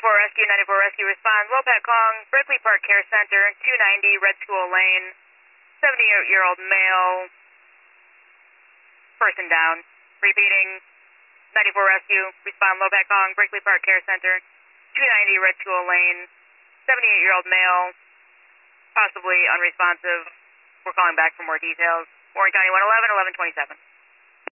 Rescue, 94 Rescue responds. Lopat Kong, Berkeley Park Care Center, 290 Red School Lane, 78-year-old male, person down. Repeating, 94 Rescue, respond Lopat Kong, Berkeley Park Care Center, 290 Red School Lane, 78-year-old male, possibly unresponsive. We're calling back for more details. Warren County 111, 1127.